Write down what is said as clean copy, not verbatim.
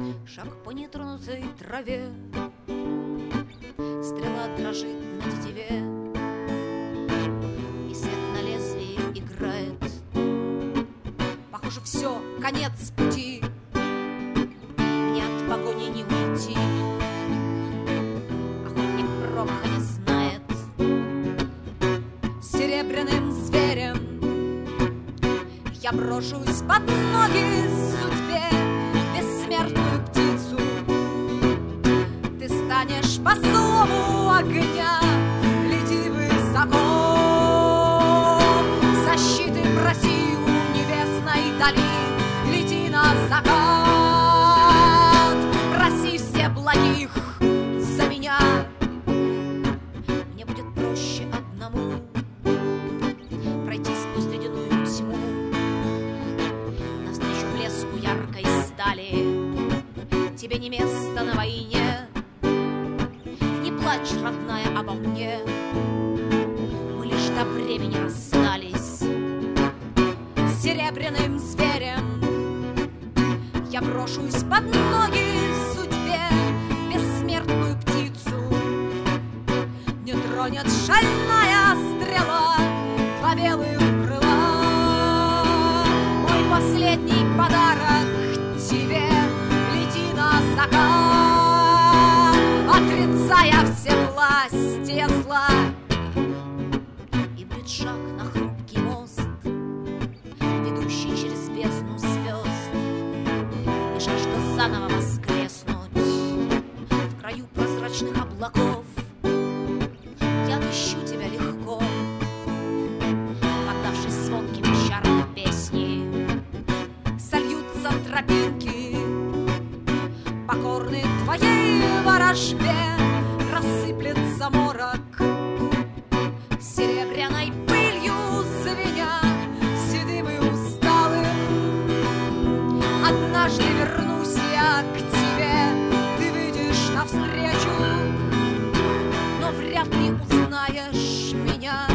Шаг по нетронутой траве, стрела дрожит на тетиве, и свет на лезвии играет. Похоже, все, конец пути, мне от погони не уйти. Охотник промаха не знает, серебряным зверем я брошусь под ноги судьбе, бессмертную птицу. Ты станешь по слову огня, лети высоко. Защиты проси у небесной дали, лети на закат. Проси все благих за меня, мне будет проще одному пройти сквозь ледяную тьму навстречу блеску яркой стали. Тебе не место на войне, не плачь, родная, обо мне. Мы лишь до времени расстались. Серебряным зверем я брошусь под ноги судьбе, бессмертную птицу. Не тронет шальная стрела два белых крыла. Мой последний подарок тебе, лети на закат, отрицая все власти зла. И будет шаг на хрупкий мост, ведущий через бездну звезд, и жажда заново воскреснуть в краю прозрачных облаков. Я отыщу тебя легко, поддавшись звонким чарам песни. Сольются тропинки, покорны твоей ворожбе. Рассыплется морок серебряной пылью звеня, седым и усталым. Однажды вернусь я к тебе, ты выйдешь навстречу, но вряд ли узнаешь меня.